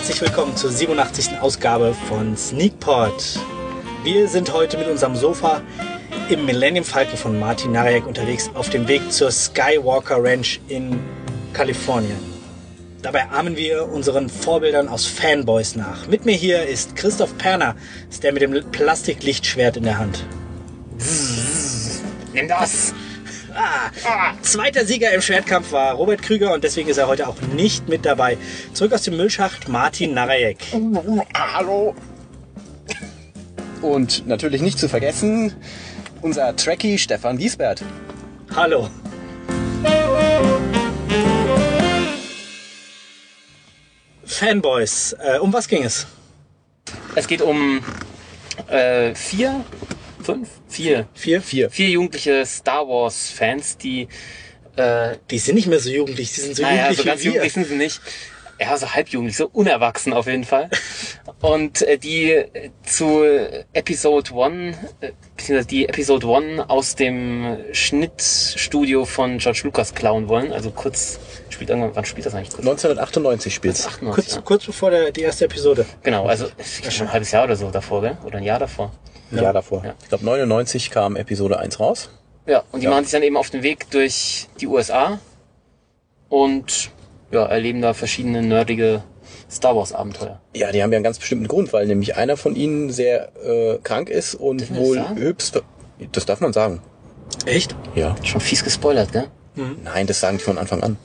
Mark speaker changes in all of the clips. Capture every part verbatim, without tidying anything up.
Speaker 1: herzlich willkommen zur siebenundachtzigsten Ausgabe von Sneakpot. Wir sind heute mit unserem Sofa im Millennium Falcon von Martin Narejek unterwegs auf dem Weg zur Skywalker Ranch in Kalifornien. Dabei ahmen wir unseren Vorbildern aus Fanboys nach. Mit mir hier ist Christoph Perner, ist der mit dem Plastiklichtschwert in der Hand.
Speaker 2: Nimm das!
Speaker 1: Ah, ah. Zweiter Sieger im Schwertkampf war Robert Krüger und deswegen ist er heute auch nicht mit dabei. Zurück aus dem Müllschacht Martin Narejek.
Speaker 2: Hallo! Und natürlich nicht zu vergessen, unser Trekkie Stefan Giesbert.
Speaker 1: Hallo. Fanboys, äh, um was ging es?
Speaker 3: Es geht um äh, vier, fünf, vier,
Speaker 1: Vier?
Speaker 2: Vier.
Speaker 3: vier jugendliche Star Wars Fans, die äh,
Speaker 1: Die sind nicht mehr so jugendlich, die sind so
Speaker 3: naja,
Speaker 1: jugendlich
Speaker 3: so ganz
Speaker 1: wie wir.
Speaker 3: jugendlich sind sie nicht. Ja, so halbjugendlich, so unerwachsen auf jeden Fall. Und äh, die äh, zu Episode One, äh, beziehungsweise die Episode One aus dem Schnittstudio von George Lucas klauen wollen. Also kurz, spielt irgendwann, wann spielt das eigentlich? Kurz?
Speaker 2: neunzehnhundertachtundneunzig spielt's.
Speaker 3: achtundneunzig,
Speaker 1: Kurz,
Speaker 3: ja.
Speaker 1: kurz bevor der, die erste Episode.
Speaker 3: Genau, also ist schon ein halbes Jahr oder so davor, gell? Oder ein Jahr davor.
Speaker 2: Ein Jahr davor.
Speaker 3: Ja.
Speaker 2: Ich glaube neunundneunzig kam Episode eins raus.
Speaker 3: Ja, und die
Speaker 2: Ja.
Speaker 3: machen sich dann eben auf den Weg durch die U S A und ja, erleben da verschiedene nerdige Star Wars Abenteuer.
Speaker 2: Ja, die haben ja einen ganz bestimmten Grund, weil nämlich einer von ihnen sehr äh, krank ist und
Speaker 3: Dürfen wir
Speaker 2: wohl
Speaker 3: das sagen?
Speaker 2: höchst... Das darf man sagen.
Speaker 1: Echt?
Speaker 2: Ja.
Speaker 3: Schon fies gespoilert, gell?
Speaker 2: Nein, das sagen die von Anfang an.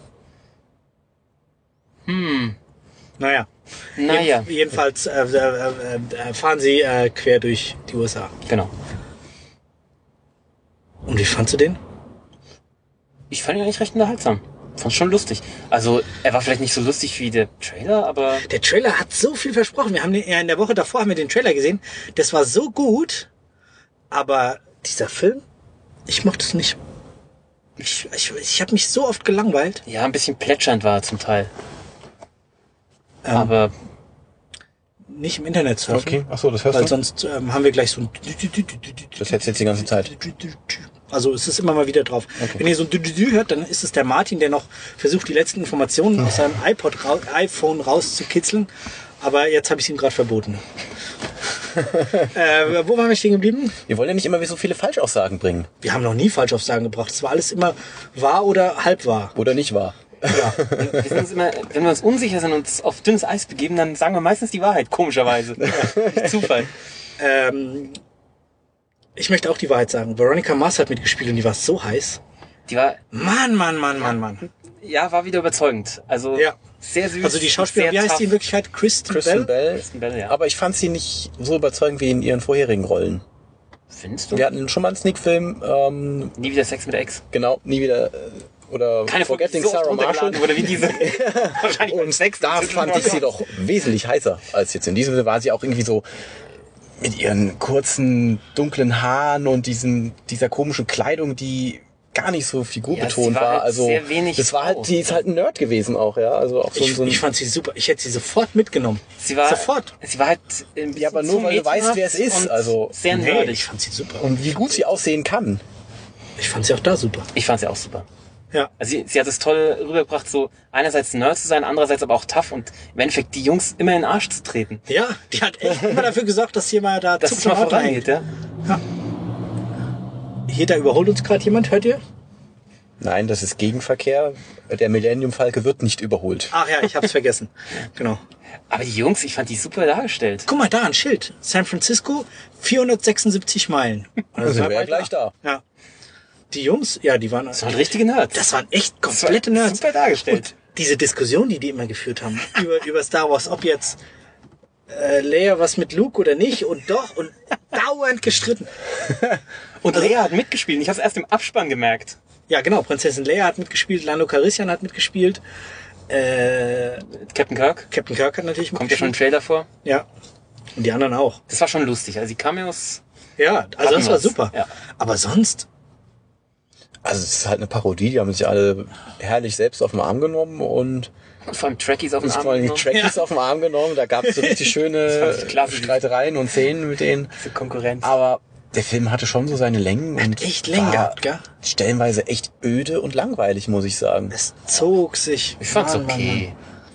Speaker 3: Hm,
Speaker 1: Naja.
Speaker 3: naja,
Speaker 1: Jeden, jedenfalls äh, äh, äh, fahren sie äh, quer durch die U S A.
Speaker 3: genau.
Speaker 1: Und wie fandst du den?
Speaker 3: Ich fand ihn eigentlich recht unterhaltsam. Fand's schon lustig. Also, er war vielleicht nicht so lustig wie der Trailer, aber
Speaker 1: Der Trailer hat so viel versprochen. Wir haben den, ja, in der Woche davor haben wir den Trailer gesehen. Das war so gut. Aber dieser Film, ich mochte es nicht. Ich, ich, ich habe mich so oft gelangweilt.
Speaker 3: ja, ein bisschen plätschernd war er zum Teil.
Speaker 1: Ähm,
Speaker 3: Aber
Speaker 1: Nicht im Internet surfen.
Speaker 2: Okay, ach so, das hörst
Speaker 1: Weil
Speaker 2: du?
Speaker 1: sonst ähm, haben wir gleich so ein...
Speaker 2: Das hättest du jetzt die ganze Zeit.
Speaker 1: Also es ist immer mal wieder drauf.
Speaker 2: Okay.
Speaker 1: Wenn ihr so ein Dü-Dü-Dü hört, dann ist es der Martin, der noch versucht, die letzten Informationen aus seinem iPod, ra- iPhone rauszukitzeln. Aber jetzt habe ich es ihm gerade verboten. äh, wo waren wir stehen geblieben?
Speaker 2: Wir wollen ja nicht immer so viele Falschaussagen bringen.
Speaker 1: Wir haben noch nie Falschaussagen gebracht. Es war alles immer wahr oder halb wahr.
Speaker 2: Oder nicht wahr?
Speaker 1: Ja.
Speaker 3: wir sind uns immer, wenn wir uns unsicher sind und uns auf dünnes Eis begeben, dann sagen wir meistens die Wahrheit, komischerweise. Nicht Zufall.
Speaker 1: ähm, ich möchte auch die Wahrheit sagen. Veronica Mars hat mitgespielt und die war so heiß.
Speaker 3: Die war,
Speaker 1: Mann, Mann, Mann, Mann, Mann.
Speaker 3: ja, war wieder überzeugend. Also,
Speaker 1: Ja.
Speaker 3: sehr süß.
Speaker 1: Also die Schauspielerin, wie
Speaker 3: sehr
Speaker 1: heißt die in
Speaker 3: tough.
Speaker 1: Wirklichkeit? Kristen,
Speaker 2: Kristen
Speaker 1: Bell?
Speaker 2: Bell.
Speaker 3: Kristen Bell, ja.
Speaker 2: Aber ich fand sie nicht so überzeugend wie in ihren vorherigen Rollen.
Speaker 3: Findest du?
Speaker 2: Wir hatten schon mal einen Sneak-Film, ähm,
Speaker 3: Nie wieder Sex mit der Ex.
Speaker 2: genau, nie wieder, äh, oder
Speaker 3: Keine
Speaker 2: Forgetting
Speaker 3: Folge, die so oft
Speaker 2: Sarah Marshall.
Speaker 3: runtergeladen wurde wie diese. Wahrscheinlich beim
Speaker 2: Und
Speaker 3: Sex.
Speaker 2: da fand ich sie doch wesentlich heißer als jetzt. In diesem Sinne war sie auch irgendwie so mit ihren kurzen, dunklen Haaren und diesen, dieser komischen Kleidung, die gar nicht so figurbetont
Speaker 3: Ja, sie war
Speaker 2: war.
Speaker 3: halt
Speaker 2: Also,
Speaker 3: sehr wenig
Speaker 2: das war
Speaker 3: Frau.
Speaker 2: halt, die ist halt ein Nerd gewesen auch, ja. Also auch so,
Speaker 1: Ich,
Speaker 2: so ein,
Speaker 1: ich fand sie super. Ich hätte sie sofort mitgenommen.
Speaker 3: Sie war,
Speaker 1: Sofort.
Speaker 3: Sie war halt ein bisschen
Speaker 2: Ja, aber nur,
Speaker 3: zu
Speaker 2: weil du weißt,
Speaker 3: mädchenhaft
Speaker 2: wer es ist,
Speaker 3: und
Speaker 2: also-
Speaker 3: sehr
Speaker 1: Nee,
Speaker 3: nerdig.
Speaker 1: ich fand sie super.
Speaker 2: und wie gut sie aussehen kann.
Speaker 1: Ich fand sie auch da super.
Speaker 3: Ich fand sie auch super.
Speaker 1: Ja.
Speaker 3: Also sie, sie hat es toll rübergebracht, so einerseits ein Nerd zu sein, andererseits aber auch tough und im Endeffekt die Jungs immer in den Arsch zu treten.
Speaker 1: Ja, die hat echt immer dafür gesorgt, dass hier mal da
Speaker 3: Dass
Speaker 1: Zug
Speaker 3: es mal
Speaker 1: zum Auto
Speaker 3: vorangeht, ja.
Speaker 1: Hier, da überholt uns gerade jemand, hört ihr?
Speaker 2: Nein, das ist Gegenverkehr. Der Millennium Falke wird nicht überholt.
Speaker 1: Ach ja, ich hab's vergessen. Genau.
Speaker 3: Aber die Jungs, ich fand die super dargestellt.
Speaker 1: Guck mal, da ein Schild. San Francisco, vierhundertsechsundsiebzig Meilen.
Speaker 2: Also sind wir ja
Speaker 1: weit
Speaker 2: gleich da.
Speaker 1: Ja. Die Jungs, ja, die waren...
Speaker 3: Das waren richtige Nerds.
Speaker 1: Das waren echt
Speaker 3: Das war
Speaker 1: komplette Nerds.
Speaker 3: super dargestellt.
Speaker 1: Und diese Diskussion, die die immer geführt haben über, über Star Wars, ob jetzt äh, Leia was mit Luke oder nicht und doch und dauernd gestritten.
Speaker 3: Und Lea hat mitgespielt. Ich habe es erst im Abspann gemerkt.
Speaker 1: Ja, genau. Prinzessin Leia hat mitgespielt, Lando Calrissian hat mitgespielt, äh,
Speaker 3: Captain Kirk.
Speaker 1: Captain Kirk hat natürlich
Speaker 3: Kommt ja schon im
Speaker 1: mitgespielt.
Speaker 3: Trailer vor.
Speaker 1: Ja. Und die anderen auch.
Speaker 3: Das war schon lustig. Also die Cameos.
Speaker 1: Ja, also das war
Speaker 3: was.
Speaker 1: super.
Speaker 3: Ja.
Speaker 1: Aber sonst,
Speaker 2: Also es ist halt eine Parodie, die haben sich alle herrlich selbst auf den Arm genommen und
Speaker 3: Und vor allem Trekkies auf den
Speaker 2: vor
Speaker 3: Arm
Speaker 2: allem die
Speaker 3: genommen.
Speaker 2: Trekkies auf den Arm genommen. Da gab es so richtig
Speaker 3: Das
Speaker 2: schöne
Speaker 3: fand ich klasse.
Speaker 2: Streitereien und Szenen mit denen.
Speaker 3: Diese Konkurrenz.
Speaker 2: Aber der Film hatte schon so seine Längen und
Speaker 1: echt Längen
Speaker 2: war
Speaker 1: gehabt, gell?
Speaker 2: stellenweise echt öde und langweilig, muss ich sagen.
Speaker 1: Es zog sich.
Speaker 3: Ich fand's
Speaker 1: Mann, Mann,
Speaker 3: okay.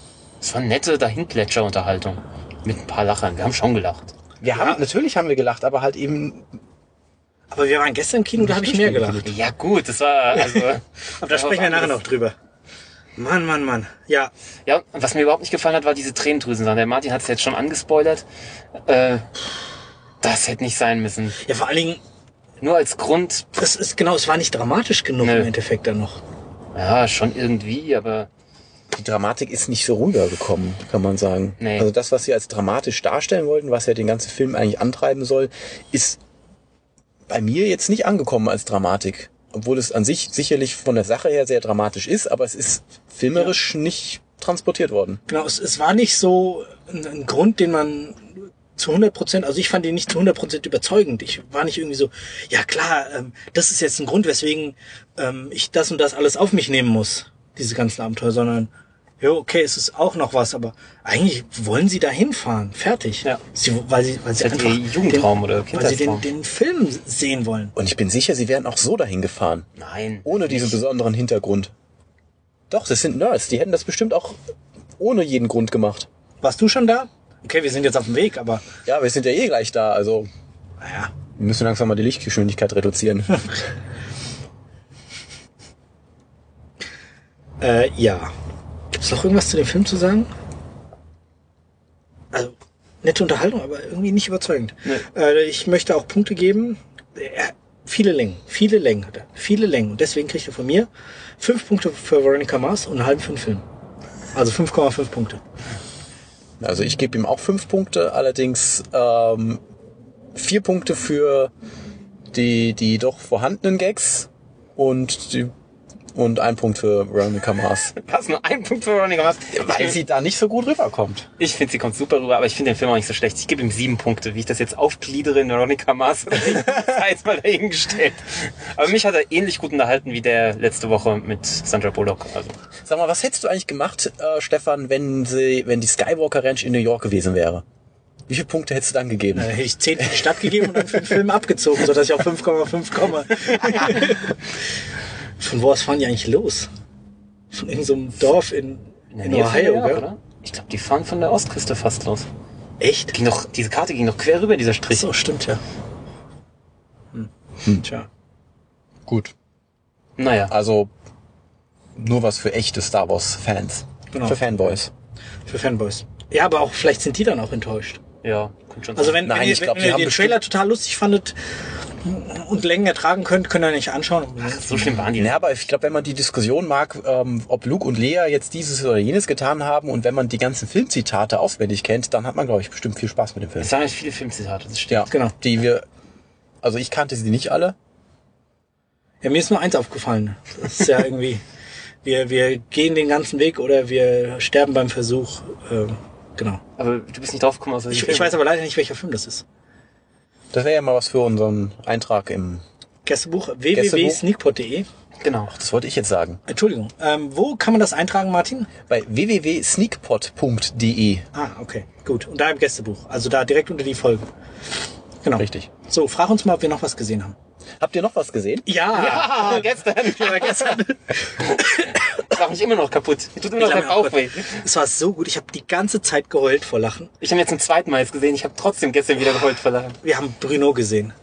Speaker 3: Es war eine nette Dahinplätscher-Unterhaltung. Mit ein paar Lachern. Wir haben schon gelacht.
Speaker 2: Wir
Speaker 1: Ja.
Speaker 2: haben, natürlich haben wir gelacht, aber halt eben...
Speaker 1: Aber wir waren gestern im Kino, da habe ich mehr gelacht.
Speaker 3: Ja gut, das war also...
Speaker 1: Aber da sprechen wir nachher noch drüber. Mann, Mann, Mann. Ja,
Speaker 3: Ja, und was mir überhaupt nicht gefallen hat, war diese Tränendrüsen. Der Martin hat es jetzt schon angespoilert. Äh, das hätte nicht sein müssen.
Speaker 1: ja, vor allen Dingen,
Speaker 3: Nur als Grund,
Speaker 1: das ist genau, es war nicht dramatisch genug
Speaker 3: Nö.
Speaker 1: im Endeffekt dann noch.
Speaker 3: ja, schon irgendwie, aber
Speaker 2: Die Dramatik ist nicht so rübergekommen, kann man sagen.
Speaker 3: Nee.
Speaker 2: Also das, was sie als dramatisch darstellen wollten, was ja den ganzen Film eigentlich antreiben soll, ist bei mir jetzt nicht angekommen als Dramatik. Obwohl es an sich sicherlich von der Sache her sehr dramatisch ist, aber es ist filmerisch nicht transportiert worden.
Speaker 1: Genau, es, es war nicht so ein, ein Grund, den man zu hundert Prozent, also ich fand ihn nicht zu hundert Prozent überzeugend. Ich war nicht irgendwie so, ja klar, ähm, das ist jetzt ein Grund, weswegen ähm, ich das und das alles auf mich nehmen muss, diese ganzen Abenteuer, sondern, ja, okay, es ist auch noch was, aber eigentlich wollen sie da hinfahren, fertig.
Speaker 3: Ja.
Speaker 1: Sie, weil sie, weil sie
Speaker 3: Das ist
Speaker 1: einfach
Speaker 3: ihr Jugendtraum
Speaker 1: den,
Speaker 3: oder
Speaker 1: weil sie den,
Speaker 3: Kindheitstraum.
Speaker 1: den Film sehen wollen.
Speaker 2: Und ich bin sicher, sie wären auch so dahin gefahren.
Speaker 3: nein.
Speaker 2: Ohne diesen besonderen Hintergrund. Doch, das sind Nerds. Die hätten das bestimmt auch ohne jeden Grund gemacht.
Speaker 1: Warst du schon da? Okay, wir sind jetzt auf dem Weg, aber
Speaker 2: Ja, wir sind ja eh gleich da. Also
Speaker 1: naja.
Speaker 2: wir müssen langsam mal die Lichtgeschwindigkeit reduzieren.
Speaker 1: Äh, ja. Gibt's noch irgendwas zu dem Film zu sagen? Also, nette Unterhaltung, aber irgendwie nicht überzeugend. Äh, ich möchte auch Punkte geben. Er, viele Längen, viele Längen hat er. Viele Längen. Und deswegen kriegt er von mir fünf Punkte für Veronica Mars und einen halben für den Film. Also fünf Komma fünf Punkte.
Speaker 2: Also ich gebe ihm auch fünf Punkte, allerdings ähm, vier Punkte für die, die doch vorhandenen Gags und die, und ein Punkt für Veronica Mars.
Speaker 3: Hast nur einen Punkt für Veronica Mars.
Speaker 2: Weil sie da nicht so gut rüberkommt.
Speaker 3: Ich finde, sie kommt super rüber, aber ich finde den Film auch nicht so schlecht. Ich gebe ihm sieben Punkte. Wie ich das jetzt aufgliedere in Veronica Mars, sei jetzt mal dahingestellt. Aber mich hat er ähnlich gut unterhalten wie der letzte Woche mit Sandra Bullock. Also,
Speaker 2: Sag mal, was hättest du eigentlich gemacht, äh, Stefan, wenn sie, wenn die Skywalker Ranch in New York gewesen wäre? Wie viele Punkte hättest du dann gegeben?
Speaker 1: Äh, hätte ich zehn für die Stadt gegeben und dann für den Film abgezogen, sodass ich auf fünf Komma fünf komme. Von wo aus fahren die eigentlich los? Von irgendeinem Dorf in,
Speaker 3: in der
Speaker 1: in
Speaker 3: Nähe von
Speaker 1: Ohio,
Speaker 3: New York,
Speaker 1: gell?
Speaker 3: oder? Ich glaube, die fahren von der Ostküste fast los.
Speaker 1: Echt?
Speaker 3: Ging noch, diese Karte ging noch quer rüber, dieser Strich.
Speaker 1: So, stimmt ja. Hm. Tja.
Speaker 2: Gut.
Speaker 3: Naja.
Speaker 2: Also nur was für echte Star Wars Fans.
Speaker 1: Genau.
Speaker 2: Für Fanboys.
Speaker 1: Für Fanboys. Ja, aber auch vielleicht sind die dann auch enttäuscht.
Speaker 3: Ja, könnte schon
Speaker 1: Also
Speaker 3: sein.
Speaker 1: wenn,
Speaker 2: Nein,
Speaker 1: wenn ihr,
Speaker 2: ich glaub,
Speaker 1: wenn
Speaker 2: die
Speaker 1: ihr
Speaker 2: haben
Speaker 1: den
Speaker 2: bestimmt-
Speaker 1: Trailer total lustig fandet und Längen ertragen könnt, könnt ihr nicht anschauen.
Speaker 3: So schlimm waren die
Speaker 2: Ja,
Speaker 3: nicht.
Speaker 2: aber ich glaube, wenn man die Diskussion mag, ähm, ob Luke und Leia jetzt dieses oder jenes getan haben und wenn man die ganzen Filmzitate auswendig kennt, dann hat man, glaube ich, bestimmt viel Spaß mit dem Film.
Speaker 3: Es waren nicht viele Filmzitate, das stimmt.
Speaker 2: Ja,
Speaker 1: Genau.
Speaker 2: Die wir, also ich kannte sie nicht alle.
Speaker 1: Ja, mir ist nur eins aufgefallen. Das ist ja irgendwie, wir, wir gehen den ganzen Weg oder wir sterben beim Versuch. Ähm, genau.
Speaker 3: Aber du bist nicht drauf gekommen, aus welchem
Speaker 1: Ich,
Speaker 3: Film.
Speaker 1: ich weiß aber leider nicht, welcher Film das ist.
Speaker 2: Das wäre ja mal was für unseren Eintrag im,
Speaker 1: Gästebuch w w w punkt sneakpot punkt de.
Speaker 3: Genau.
Speaker 2: das wollte ich jetzt sagen,
Speaker 1: Entschuldigung. Ähm, wo kann man das eintragen, Martin?
Speaker 2: bei w w w punkt sneakpot punkt de.
Speaker 1: Ah, okay. Gut. Und da im Gästebuch. Also da direkt unter die Folge. Genau.
Speaker 2: Richtig.
Speaker 1: So, frag uns mal, ob wir noch was gesehen haben.
Speaker 2: Habt ihr noch was gesehen?
Speaker 1: Ja!
Speaker 3: Ah, gestern.
Speaker 1: Ja, gestern.
Speaker 3: Das macht mich immer noch kaputt. Ich tut immer noch
Speaker 1: Ich
Speaker 3: halb
Speaker 1: hab mir auch-
Speaker 3: auf, ey.
Speaker 1: Es war so gut. Ich habe die ganze Zeit geheult vor Lachen.
Speaker 3: Ich habe ihn jetzt zum zweiten Mal jetzt gesehen. Ich habe trotzdem gestern wieder geheult vor Lachen.
Speaker 1: Wir haben Bruno gesehen.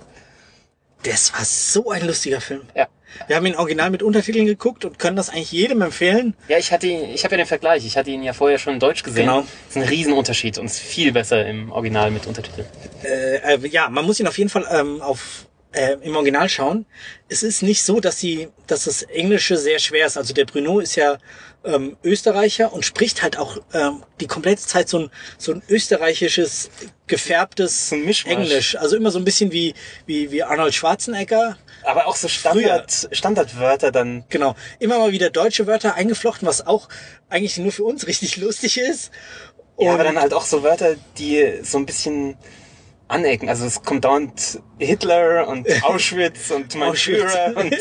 Speaker 1: Das war so ein lustiger Film.
Speaker 3: Ja.
Speaker 1: Wir haben ihn original mit Untertiteln geguckt und können das eigentlich jedem empfehlen.
Speaker 3: Ja, ich hatte ihn, ich habe ja den Vergleich. Ich hatte ihn ja vorher schon in Deutsch gesehen.
Speaker 1: Genau.
Speaker 3: Das ist ein Riesenunterschied und ist viel besser im Original mit Untertiteln.
Speaker 1: Äh, äh, ja, man muss ihn auf jeden Fall ähm, auf äh, im Original schauen. Es ist nicht so, dass sie, dass das Englische sehr schwer ist. Also der Bruno ist ja ähm, Österreicher und spricht halt auch ähm, die komplette Zeit so ein so ein österreichisches gefärbtes
Speaker 3: So ein Mischmasch.
Speaker 1: Englisch. Also immer so ein bisschen wie wie wie Arnold Schwarzenegger.
Speaker 3: Aber auch so Standard, Standardwörter dann.
Speaker 1: Genau. Immer mal wieder deutsche Wörter eingeflochten, was auch eigentlich nur für uns richtig lustig ist.
Speaker 3: Ja,
Speaker 1: Und-
Speaker 3: aber dann halt auch so Wörter, die so ein bisschen anecken. Also es kommt dauernd Hitler und Auschwitz und mein
Speaker 1: Auschwitz.
Speaker 3: Führer und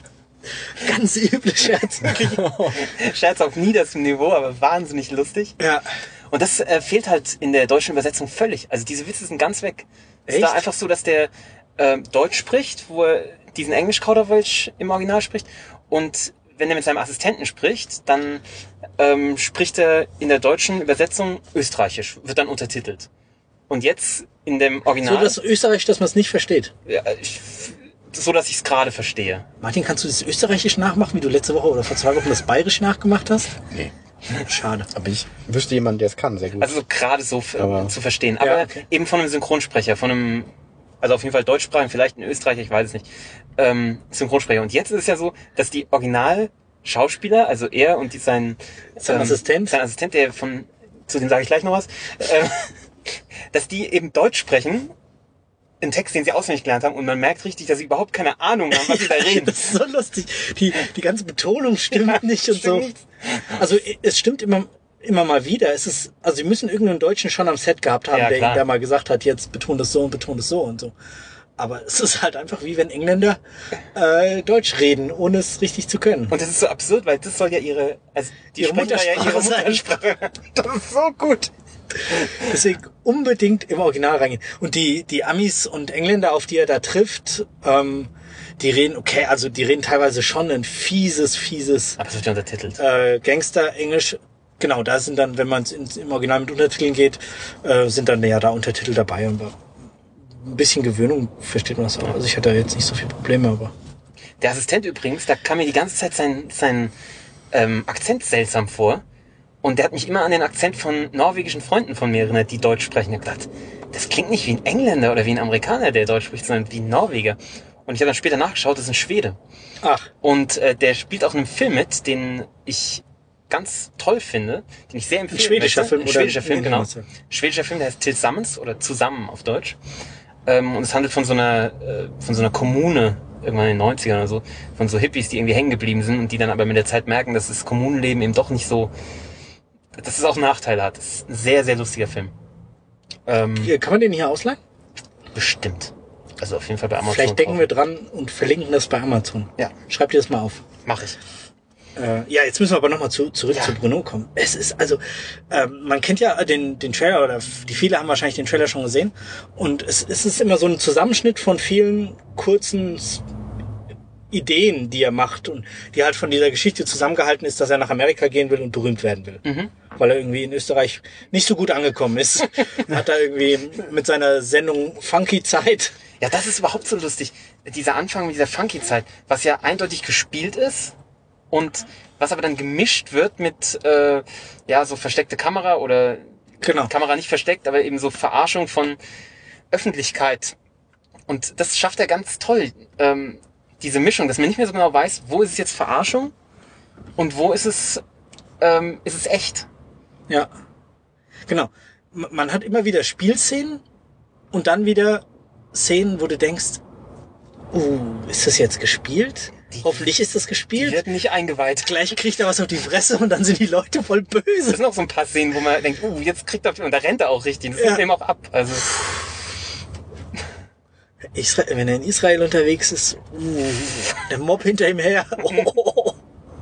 Speaker 1: Ganz üble Scherze.
Speaker 3: Scherz auf niederstem Niveau, aber wahnsinnig lustig.
Speaker 1: Ja.
Speaker 3: Und das äh, fehlt halt in der deutschen Übersetzung völlig. Also diese Witze sind ganz weg. Es ist
Speaker 1: Echt?
Speaker 3: da einfach so, dass der äh, Deutsch spricht, wo er diesen Englisch-Kauderwelsch im Original spricht. Und wenn er mit seinem Assistenten spricht, dann ähm, spricht er in der deutschen Übersetzung österreichisch, wird dann untertitelt. Und jetzt in dem Original...
Speaker 1: So, das Österreich, dass man es nicht versteht.
Speaker 3: Ja, ich, so, dass ich es gerade verstehe.
Speaker 1: Martin, kannst du das Österreichisch nachmachen, wie du letzte Woche oder vor zwei Wochen das Bayerisch nachgemacht hast?
Speaker 2: Nee.
Speaker 1: Schade.
Speaker 2: Aber ich wüsste jemanden, der es kann, sehr gut.
Speaker 3: Also so gerade so f-
Speaker 2: Aber-
Speaker 3: zu verstehen. Aber
Speaker 1: Ja, okay.
Speaker 3: eben von einem Synchronsprecher, von einem, also auf jeden Fall Deutschsprachigen, vielleicht ein Österreicher, ich weiß es nicht, ähm, Synchronsprecher. Und jetzt ist es ja so, dass die Original-Schauspieler, also er und die, sein,
Speaker 1: Sein Assistent.
Speaker 3: sein Assistent, der von, zu dem sage ich gleich noch was, äh, dass die eben Deutsch sprechen, einen Text, den sie auswendig gelernt haben, und man merkt richtig, dass sie überhaupt keine Ahnung haben, was sie da reden.
Speaker 1: Das ist so lustig. Die, die ganze Betonung stimmt nicht und so.
Speaker 3: stimmt.
Speaker 1: Also es stimmt immer, immer mal wieder. Es ist, also sie müssen irgendeinen Deutschen schon am Set gehabt haben,
Speaker 3: Ja,
Speaker 1: der
Speaker 3: klar.
Speaker 1: ihnen da mal gesagt hat, jetzt betont das so und betont das so und so. Aber es ist halt einfach wie wenn Engländer äh, Deutsch reden, ohne es richtig zu können.
Speaker 3: Und das ist so absurd, weil das soll ja ihre, also die
Speaker 1: Ihre
Speaker 3: sprechen da ja ihre
Speaker 1: Muttersprache sein.
Speaker 3: Muttersprache. Das ist so gut.
Speaker 1: Deswegen unbedingt im Original reingehen. Und die, die Amis und Engländer, auf die er da trifft, ähm, die reden, okay, also die reden teilweise schon ein fieses, fieses
Speaker 3: Aber es wird ja untertitelt.
Speaker 1: äh, Gangster-Englisch. Genau, da sind dann, wenn man im Original mit Untertiteln geht, äh, sind dann ja da Untertitel dabei. Und ein bisschen Gewöhnung versteht man das auch. Also ich hatte da jetzt nicht so viele Probleme, aber...
Speaker 3: Der Assistent übrigens, da kam mir die ganze Zeit sein, sein ähm, Akzent seltsam vor. Und der hat mich immer an den Akzent von norwegischen Freunden von mir erinnert, die Deutsch sprechen. Ich hab gedacht, das klingt nicht wie ein Engländer oder wie ein Amerikaner, der Deutsch spricht, sondern wie ein Norweger. Und ich habe dann später nachgeschaut, das ist ein Schwede.
Speaker 1: Ach,
Speaker 3: Und äh, der spielt auch in einem Film mit, den ich ganz toll finde, den ich sehr empfehle.
Speaker 1: Ein schwedischer Film,
Speaker 3: Ein
Speaker 1: oder?
Speaker 3: schwedischer Film,
Speaker 1: Nee,
Speaker 3: genau.
Speaker 1: nee,
Speaker 3: Schwedischer Film, der heißt Till Sammens oder Zusammen auf Deutsch. Ähm, und es handelt von so einer äh, von so einer Kommune, irgendwann in den neunzigern oder so, von so Hippies, die irgendwie hängen geblieben sind und die dann aber mit der Zeit merken, dass das Kommunenleben eben doch nicht so, dass es auch Nachteile hat. Das ist ein sehr, sehr lustiger Film. Ähm,
Speaker 1: hier, kann man den hier ausleihen?
Speaker 3: bestimmt. Also auf jeden Fall bei Amazon.
Speaker 1: Vielleicht denken wir
Speaker 3: kaufen.
Speaker 1: dran und verlinken das bei Amazon.
Speaker 3: Ja.
Speaker 1: Schreibt ihr das mal auf.
Speaker 3: Mach ich.
Speaker 1: Äh, ja, jetzt müssen wir aber nochmal zu, zurück
Speaker 3: Ja.
Speaker 1: zu Bruno kommen. Es ist also, ähm, man kennt ja den, den Trailer, oder die viele haben wahrscheinlich den Trailer schon gesehen. Und es, es ist immer so ein Zusammenschnitt von vielen kurzen S- Ideen, die er macht und die halt von dieser Geschichte zusammengehalten ist, dass er nach Amerika gehen will und berühmt werden will.
Speaker 3: Mhm.
Speaker 1: Weil er irgendwie in Österreich nicht so gut angekommen ist. Hat er irgendwie mit seiner Sendung Funky Zeit.
Speaker 3: Ja, das ist überhaupt so lustig. Dieser Anfang mit dieser Funky-Zeit, was ja eindeutig gespielt ist und was aber dann gemischt wird mit, äh, ja, so versteckte Kamera oder
Speaker 1: Genau.
Speaker 3: Kamera nicht versteckt, aber eben so Verarschung von Öffentlichkeit. Und das schafft er ganz toll, ähm, diese Mischung, dass man nicht mehr so genau weiß, wo ist es jetzt Verarschung und wo ist es, ähm, ist es echt.
Speaker 1: Ja, genau. M- Man hat immer wieder Spielszenen und dann wieder Szenen, wo du denkst, uh, ist das jetzt gespielt?
Speaker 3: Die-
Speaker 1: Hoffentlich ist das
Speaker 3: Die
Speaker 1: gespielt.
Speaker 3: wird nicht eingeweiht.
Speaker 1: Gleich kriegt er was auf die Fresse und dann sind die Leute voll
Speaker 3: Das
Speaker 1: böse.
Speaker 3: sind auch so ein paar Szenen, wo man denkt, uh, jetzt kriegt er, und da rennt er auch richtig. Das
Speaker 1: Ja.
Speaker 3: nimmt ihm auch ab. Also,
Speaker 1: Israel, wenn er in Israel unterwegs ist, uh, der Mob hinter ihm her. Oh.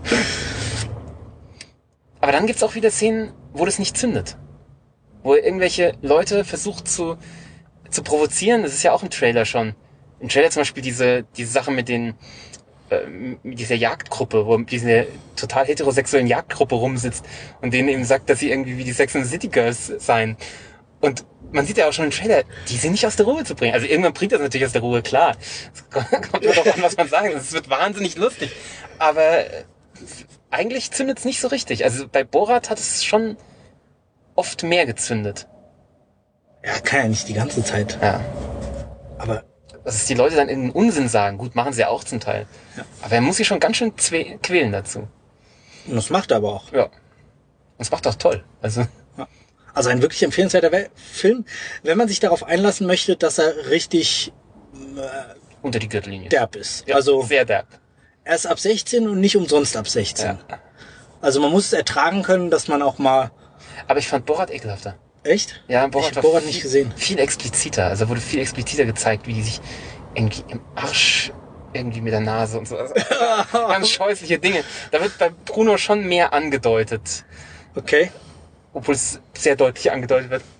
Speaker 3: aber dann gibt's auch wieder Szenen, wo das nicht zündet. Wo er irgendwelche Leute versucht zu, zu provozieren. Das ist ja auch im Trailer schon. Im Trailer zum Beispiel diese, diese Sache mit den, äh, mit dieser Jagdgruppe, wo diese total heterosexuellen Jagdgruppe rumsitzt und denen eben sagt, dass sie irgendwie wie die Sex and the City Girls seien. Und man sieht ja auch schon im Trailer, die sind nicht aus der Ruhe zu bringen. Also irgendwann bringt das natürlich aus der Ruhe, klar. Es kommt nur darauf an, was man sagen. Es wird wahnsinnig lustig. Aber äh, eigentlich zündet es nicht so richtig. Also bei Borat hat es schon oft mehr gezündet.
Speaker 1: Ja, kann ja nicht die ganze Zeit.
Speaker 3: Ja.
Speaker 1: Aber
Speaker 3: Dass die Leute dann irgendeinen Unsinn sagen. Gut, machen sie ja auch zum Teil.
Speaker 1: Ja.
Speaker 3: Aber er muss sich schon ganz schön zwe- quälen dazu.
Speaker 1: und das macht er aber auch.
Speaker 3: Ja. Und es macht auch toll. Also,
Speaker 1: Also ein wirklich empfehlenswerter We- Film, wenn man sich darauf einlassen möchte, dass er richtig
Speaker 3: unter die Gürtellinie.
Speaker 1: derb ist.
Speaker 3: Ja,
Speaker 1: Also
Speaker 3: sehr derb.
Speaker 1: er ist ab sechzehn und nicht umsonst ab sechzehn.
Speaker 3: Ja.
Speaker 1: Also man muss es ertragen können, dass man auch mal...
Speaker 3: Aber ich fand Borat ekelhafter.
Speaker 1: Echt?
Speaker 3: Ja,
Speaker 1: Ich
Speaker 3: Borat
Speaker 1: hab
Speaker 3: war
Speaker 1: Borat
Speaker 3: viel,
Speaker 1: nicht gesehen.
Speaker 3: viel expliziter. Also wurde viel expliziter gezeigt, wie die sich irgendwie im Arsch irgendwie mit der Nase und so. Also, ganz scheußliche Dinge. Da wird bei Bruno schon mehr angedeutet.
Speaker 1: Okay.
Speaker 3: Obwohl es sehr deutlich angedeutet wird.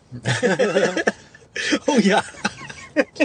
Speaker 1: Oh ja.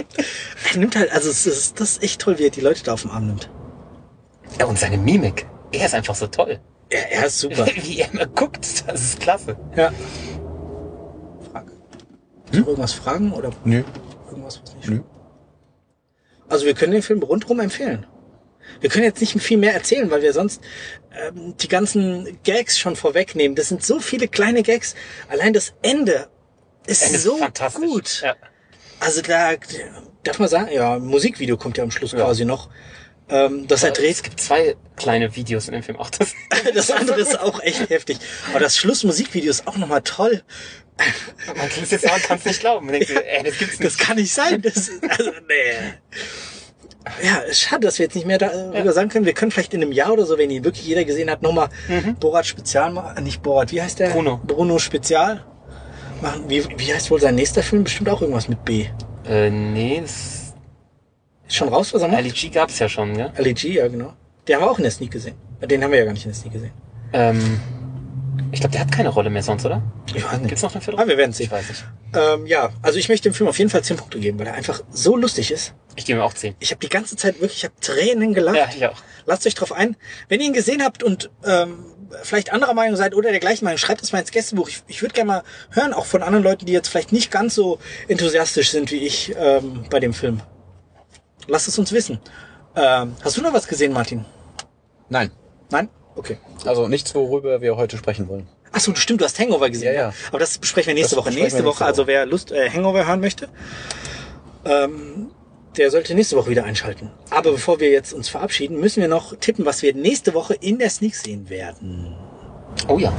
Speaker 1: Er nimmt halt, also es ist, das ist echt toll, wie er die Leute da auf den Arm nimmt.
Speaker 3: Ja, und seine Mimik. er ist einfach so toll.
Speaker 1: Er, er ist super.
Speaker 3: Wie er immer guckt, das ist klasse.
Speaker 1: Ja. Frage. Hm? Irgendwas fragen oder
Speaker 2: Nö.
Speaker 1: irgendwas, was nicht?
Speaker 2: Nö.
Speaker 1: Also wir können den Film rundherum empfehlen. Wir können jetzt nicht viel mehr erzählen, weil wir sonst ähm, die ganzen Gags schon vorwegnehmen. Das sind so viele kleine Gags. Allein das Ende ist
Speaker 3: Ende ist
Speaker 1: so
Speaker 3: fantastisch.
Speaker 1: gut.
Speaker 3: Ja.
Speaker 1: Also da darf man sagen, ja, ein Musikvideo kommt ja am Schluss
Speaker 3: Ja.
Speaker 1: quasi noch. Ähm, das er
Speaker 3: Es
Speaker 1: dreht.
Speaker 3: gibt zwei kleine Videos in dem Film. Auch das.
Speaker 1: Das andere ist auch echt heftig. Aber das Schlussmusikvideo ist auch nochmal toll.
Speaker 3: Man kann es jetzt auch ganz nicht glauben. Man denkt, ey, das gibt's nicht.
Speaker 1: Das kann nicht sein. Das, also, nee. Ja, schade, dass wir jetzt nicht mehr darüber
Speaker 3: Ja.
Speaker 1: sagen können. Wir können vielleicht in einem Jahr oder so, wenn ihn wirklich jeder gesehen hat, nochmal
Speaker 3: Mhm.
Speaker 1: Borat Spezial machen. Nicht Borat, wie heißt der?
Speaker 3: Bruno.
Speaker 1: Bruno Spezial machen. Wie, wie heißt wohl sein nächster Film? Bestimmt auch irgendwas mit B.
Speaker 3: Äh, nee, das
Speaker 1: Ist schon raus, was er macht?
Speaker 3: Ali G gab's ja schon, ja?
Speaker 1: Ali G, ja genau. Den haben wir auch in der Sneak gesehen. Den haben wir ja gar nicht in der Sneak gesehen.
Speaker 3: Ähm, ich glaube, der hat keine Rolle mehr sonst, oder?
Speaker 1: Ich weiß nicht.
Speaker 3: Gibt's noch eine Viertel?
Speaker 1: Aber wir werden sehen.
Speaker 3: Ich weiß nicht.
Speaker 1: Ähm, ja, also ich möchte dem Film auf jeden Fall zehn Punkte geben, weil er einfach so lustig ist.
Speaker 3: Ich gebe mir auch zehn.
Speaker 1: Ich habe die ganze Zeit wirklich, ich habe Tränen gelacht.
Speaker 3: Ja, ich auch.
Speaker 1: Lasst euch drauf ein. Wenn ihr ihn gesehen habt und ähm, vielleicht anderer Meinung seid oder der gleichen Meinung, schreibt es mal ins Gästebuch. Ich, ich würde gerne mal hören, auch von anderen Leuten, die jetzt vielleicht nicht ganz so enthusiastisch sind wie ich ähm, bei dem Film. Lasst es uns wissen. Ähm, hast du noch was gesehen, Martin?
Speaker 2: Nein.
Speaker 1: Nein? Okay.
Speaker 2: Also nichts, worüber wir heute sprechen wollen.
Speaker 1: Ach so, stimmt, du hast Hangover gesehen.
Speaker 2: Ja, ja.
Speaker 1: Aber das besprechen wir nächste
Speaker 2: Das
Speaker 1: Woche.
Speaker 2: besprechen
Speaker 1: Nächste
Speaker 2: wir
Speaker 1: Woche,
Speaker 2: nächste
Speaker 1: also
Speaker 2: Woche.
Speaker 1: wer Lust äh, Hangover hören möchte, ähm, der sollte nächste Woche wieder einschalten. Aber bevor wir jetzt uns verabschieden, müssen wir noch tippen, was wir nächste Woche in der Sneak sehen werden.
Speaker 3: Oh ja.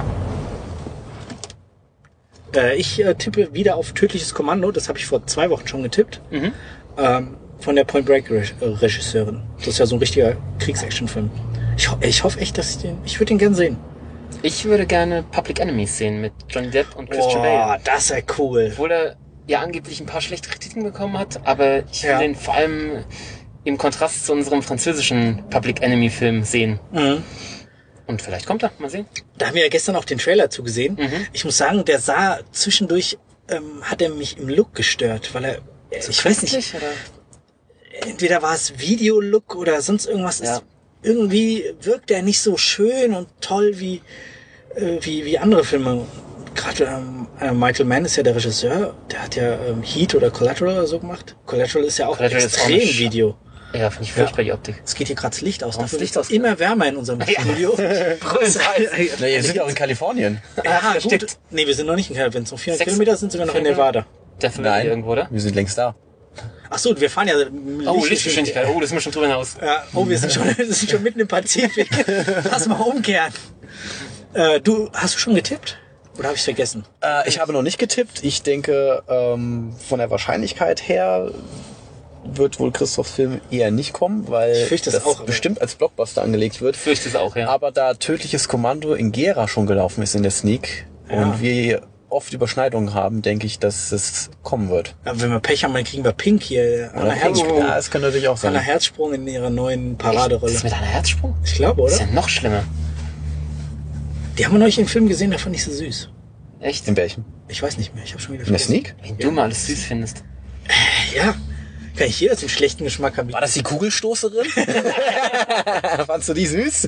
Speaker 1: Äh, ich äh, tippe wieder auf Tödliches Kommando. Das habe ich vor zwei Wochen schon getippt.
Speaker 3: Mhm.
Speaker 1: Ähm, von der Point Break Re- äh, Regisseurin. Das ist ja so ein richtiger Kriegs-Action-Film. Ich, ho ich hoffe echt, dass ich den, ich würde den gern sehen.
Speaker 3: Ich würde gerne Public Enemies sehen mit Johnny Depp und Christian
Speaker 1: Boah,
Speaker 3: Bale.
Speaker 1: das wäre cool.
Speaker 3: Obwohl er ja angeblich ein paar schlechte Kritiken bekommen hat, aber ich will
Speaker 1: Ja.
Speaker 3: den vor allem im Kontrast zu unserem französischen Public Enemy Film sehen.
Speaker 1: Mhm.
Speaker 3: Und vielleicht kommt er, mal sehen.
Speaker 1: Da haben wir ja gestern auch den Trailer zugesehen.
Speaker 3: Mhm.
Speaker 1: Ich muss sagen, der sah zwischendurch, ähm, hat er mich im Look gestört, weil er, äh, ich weiß nicht,
Speaker 3: Künstlich, oder?
Speaker 1: entweder war es Videolook oder sonst irgendwas.
Speaker 3: Ja.
Speaker 1: Ist, irgendwie wirkt er nicht so schön und toll wie, äh, wie, wie andere Filme. Gerade ähm, äh, Michael Mann ist ja der Regisseur, der hat ja ähm, Heat oder Collateral oder so gemacht. Collateral ist ja auch
Speaker 3: Collateral ist auch
Speaker 1: extrem
Speaker 3: eine Sch-
Speaker 1: Video.
Speaker 3: Ja, finde ich furchtbar die Optik.
Speaker 1: Es geht hier gerade das Licht aus.
Speaker 3: Warum
Speaker 1: Dafür
Speaker 3: das Licht
Speaker 1: wird es
Speaker 3: aus?
Speaker 1: immer wärmer in unserem Studio.
Speaker 2: Na, ihr seid ja auch in Kalifornien.
Speaker 1: Ja,
Speaker 3: das
Speaker 1: gut.
Speaker 3: stimmt.
Speaker 1: Nee, wir sind noch nicht in Kalifornien. Wenn es noch vierhundert
Speaker 3: Sechs-
Speaker 1: Kilometer sind, sind wir noch in
Speaker 3: Vierhundert?
Speaker 1: Nevada.
Speaker 3: Dafür wird
Speaker 2: Nein,
Speaker 3: irgendwo, oder?
Speaker 2: wir sind längst da.
Speaker 1: Ach so, wir fahren ja...
Speaker 3: Oh, Lichtgeschwindigkeit. Oh, das sind wir schon drüber hinaus.
Speaker 1: Ja, oh, wir sind schon, wir sind schon mitten im Pazifik. Lass mal umkehren. Äh, du, hast du schon getippt? Oder habe ich vergessen?
Speaker 2: Äh, ich habe noch nicht getippt. Ich denke, ähm, von der Wahrscheinlichkeit her wird wohl Christophs Film eher nicht kommen, weil
Speaker 1: Ich fürchte es
Speaker 2: das
Speaker 1: auch, aber-
Speaker 2: bestimmt als Blockbuster angelegt wird.
Speaker 3: Fürchte es auch, ja.
Speaker 2: Aber da Tödliches Kommando in Gera schon gelaufen ist in der Sneak
Speaker 1: Ja.
Speaker 2: und wir oft Überschneidungen haben, denke ich, dass es kommen wird.
Speaker 1: Ja, wenn wir Pech haben, dann kriegen wir Pink hier. Anna
Speaker 2: Oder
Speaker 1: Herzsprung.
Speaker 2: Ja, es kann natürlich auch
Speaker 1: Anna
Speaker 2: sein.
Speaker 1: Herzsprung in ihrer neuen
Speaker 3: Das
Speaker 1: Paraderolle.
Speaker 3: ist mit einer Herzsprung?
Speaker 1: Ich glaube,
Speaker 3: Das ist
Speaker 1: oder?
Speaker 3: ja noch schlimmer.
Speaker 1: Die haben wir neulich einen Film gesehen, der fand ich so süß.
Speaker 3: Echt?
Speaker 2: In welchem?
Speaker 1: Ich weiß nicht mehr, ich habe schon wieder
Speaker 2: In der
Speaker 1: vergessen.
Speaker 2: Sneak?
Speaker 3: Wenn du mal alles süß findest.
Speaker 1: Ja, kann ich hier jetzt einen schlechten Geschmack haben.
Speaker 2: War das die Kugelstoßerin? Fandst du die süß?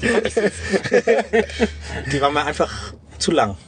Speaker 1: Die war mir einfach zu lang.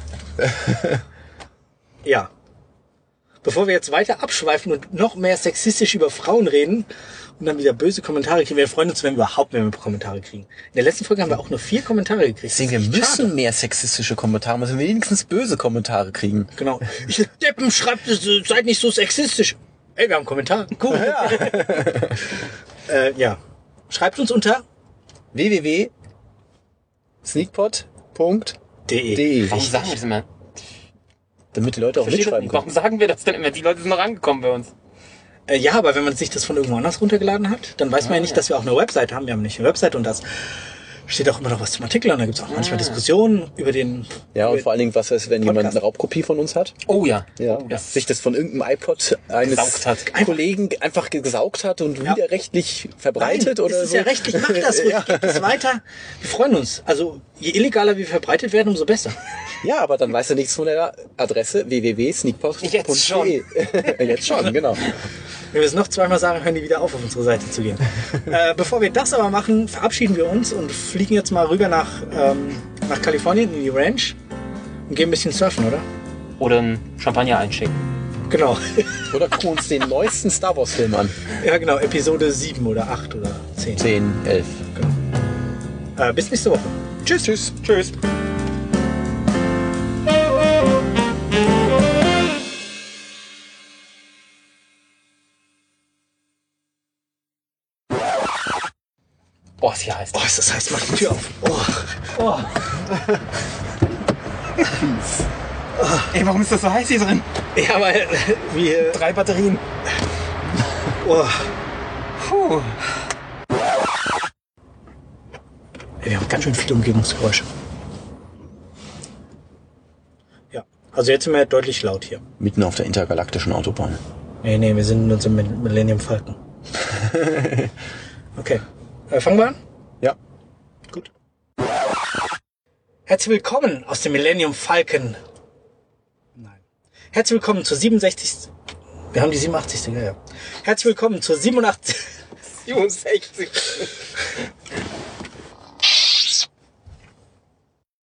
Speaker 1: Ja. Bevor wir jetzt weiter abschweifen und noch mehr sexistisch über Frauen reden und dann wieder böse Kommentare kriegen, wir freuen uns, wenn wir überhaupt mehr Kommentare kriegen. In der letzten Folge haben wir auch nur vier Kommentare gekriegt.
Speaker 2: Deswegen, wir
Speaker 1: Das ist echt
Speaker 2: müssen
Speaker 1: schade.
Speaker 2: mehr sexistische Kommentare, müssen wir wenigstens böse Kommentare kriegen.
Speaker 1: Genau. Ich Deppen, schreibt, seid nicht so sexistisch. Ey, wir haben einen Kommentar. Cool. Ja. äh, ja. Schreibt uns unter
Speaker 2: w w w punkt sneakpot punkt
Speaker 1: de.
Speaker 2: de.
Speaker 3: Warum sagen wir das immer?
Speaker 2: Damit die Leute auch
Speaker 3: Verstehe das
Speaker 2: mitschreiben
Speaker 3: nicht.
Speaker 2: können.
Speaker 3: Warum sagen wir das denn immer? Die Leute sind noch angekommen bei uns.
Speaker 1: Äh, ja, aber wenn man sich das von irgendwo anders runtergeladen hat, dann weiß man ja nicht, dass wir auch eine Website haben. Wir haben nicht eine Website und das steht auch immer noch was zum Artikel und da gibt es auch manchmal Diskussionen über den...
Speaker 2: Ja, und
Speaker 1: über,
Speaker 2: vor allen Dingen, was ist, wenn jemand
Speaker 1: Podcast.
Speaker 2: eine Raubkopie von uns hat?
Speaker 3: Oh ja.
Speaker 2: Ja,
Speaker 3: Oh, das
Speaker 2: sich das von irgendeinem iPod eines
Speaker 3: Gesaugt hat.
Speaker 2: Kollegen einfach gesaugt hat und
Speaker 1: Ja.
Speaker 2: widerrechtlich verbreitet
Speaker 1: Nein,
Speaker 2: oder
Speaker 1: es ist
Speaker 2: so.
Speaker 1: ja rechtlich, macht das ruhig,
Speaker 2: ja.
Speaker 1: gebt es weiter. Wir freuen uns. Also je illegaler wir verbreitet werden, umso besser.
Speaker 2: ja, aber dann weiß er nichts von der Adresse w w w punkt sneakpot punkt de.
Speaker 3: Jetzt schon.
Speaker 2: Jetzt schon, genau.
Speaker 1: Wenn wir es noch zweimal sagen, hören die wieder auf, auf unsere Seite zu gehen. äh, bevor wir das aber machen, verabschieden wir uns und fliegen jetzt mal rüber nach, ähm, nach Kalifornien in die Ranch und gehen ein bisschen surfen, oder?
Speaker 3: Oder ein Champagner einschenken.
Speaker 1: Genau.
Speaker 2: Oder gucken uns den neuesten Star Wars Film an.
Speaker 1: Ja, genau. Episode sieben oder acht oder zehn.
Speaker 2: zehn, elf.
Speaker 1: Genau. Äh, bis nächste Woche.
Speaker 2: Tschüss, tschüss.
Speaker 3: Tschüss. Boah, ist hier heiß.
Speaker 1: Oh, ist das heiß. Mach die Tür auf. Oh. Oh.
Speaker 3: Ey, warum ist das so heiß hier drin?
Speaker 1: Ja, weil wir...
Speaker 3: Drei Batterien.
Speaker 1: Oh.
Speaker 3: Puh.
Speaker 1: Wir haben ganz schön viele Umgebungsgeräusche. Ja, also jetzt sind wir deutlich laut hier.
Speaker 2: Mitten auf der intergalaktischen Autobahn.
Speaker 1: Nee, nee, wir sind in unserem Millennium Falcon. Okay, äh, fangen wir an?
Speaker 2: Ja.
Speaker 1: Gut. Herzlich willkommen aus dem Millennium Falcon. Nein. Herzlich willkommen zur siebenundsechzigsten Wir haben die siebenundachtzigste Ja, ja. Herzlich willkommen zur siebenundachtzigsten
Speaker 3: siebenundsechzig